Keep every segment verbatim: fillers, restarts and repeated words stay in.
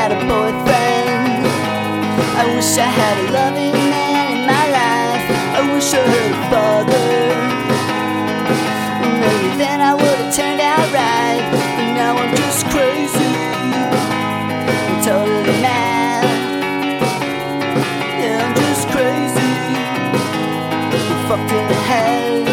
had a boyfriend. I wish I had a loving man in my life. I wish I had a father. Maybe then I would have turned out right. But now I'm just crazy, I'm totally mad. Yeah, I'm just crazy, I'm fucked in the head.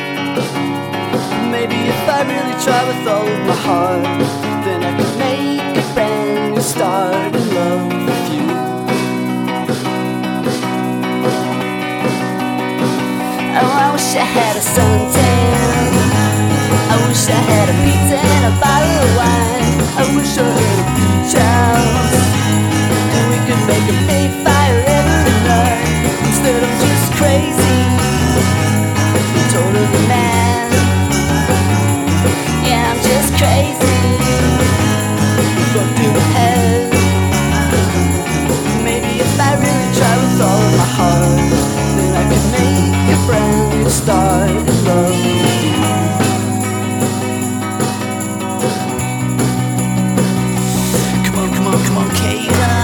Maybe if I really try with all of my heart, then I could make a brand new start in love with you. Oh, I wish I had a suntan. I wish I had a pizza and a bottle of wine. I wish I had a beach house, and we could make a Mayfire every night. Instead I'm just crazy, I'm totally mad. Yeah, I'm just crazy, fucked in the head. Maybe if I really try with all of my heart, then I could make a brand new start in love with you. Come on, come on, come on, Kate.